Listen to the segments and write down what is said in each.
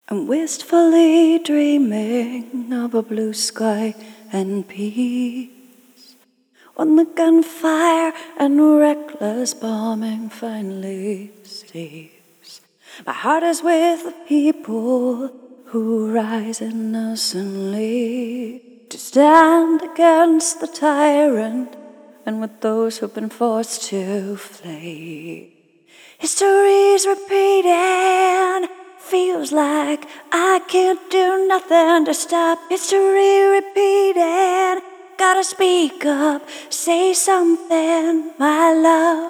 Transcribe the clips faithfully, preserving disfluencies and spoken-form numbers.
I'm wistfully dreaming of a blue sky and peace, when the gunfire and reckless bombing finally cease. My heart is with the people who rise innocently to stand against the tyrant, and with those who've been forced to flee. History's repeating, feels like I can't do nothing to stop history repeating. Gotta speak up, say something, my love.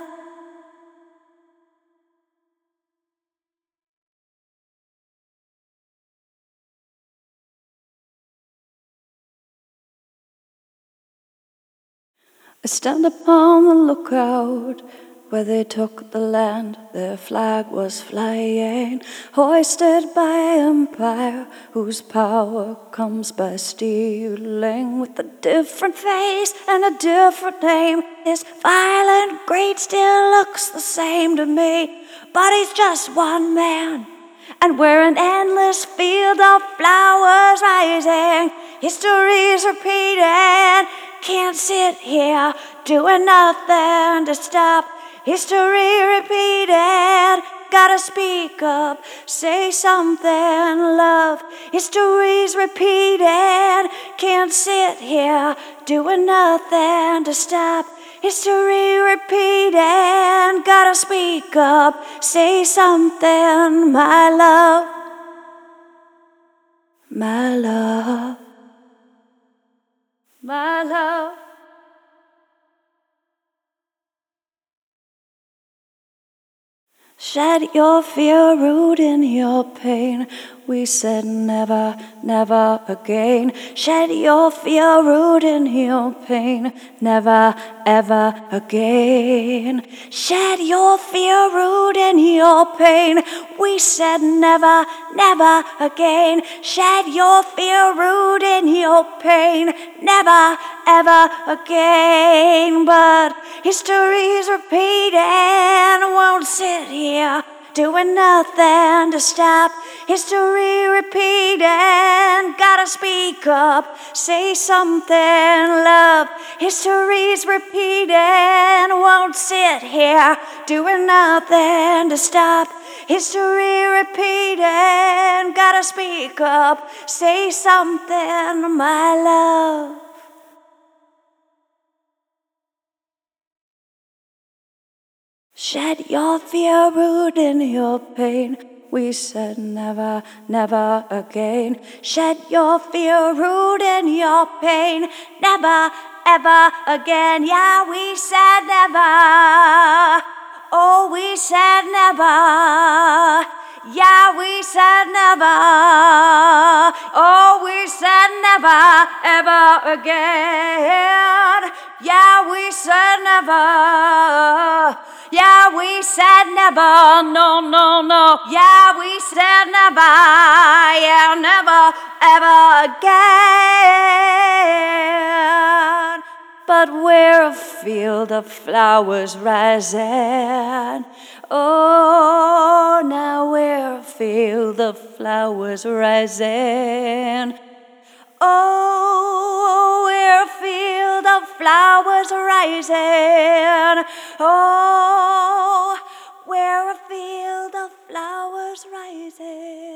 I stand upon the lookout where they took the land, their flag was flying, hoisted by empire whose power comes by stealing. With a different face and a different name, this violent great still looks the same to me, but he's just one man, and we're an endless field of flowers rising. History's repeating, can't sit here doing nothing to stop history repeating. Gotta speak up, say something, love. History's repeating, can't sit here doing nothing to stop history repeating. Gotta speak up, say something, my love, my love, my love. Shed your fear, root in your pain. We said never, never again. Shed your fear, root in your pain. Never, ever again. Shed your fear, root in your pain. We said never, never again. Shed your fear, root in your pain. Never, ever again. But history's repeating, won't sit here doing nothing to stop history repeating. Gotta speak up, say something, love. History's repeating, won't sit here doing nothing to stop history repeating. Gotta speak up, say something, my love. Shed your fear, root in your pain. We said never, never again. Shed your fear, root in your pain. Never, ever again. Yeah, we said never. Oh, we said never. Yeah, we said never. Oh, we said never, ever again. Yeah, we said never. Yeah, we said never, no, no, no. Yeah, we said never, yeah, never, ever again. But we're a field of flowers rising. Oh, now we're a field of flowers rising. Oh, we're a field of flowers rising. Oh, we're a field of flowers rising.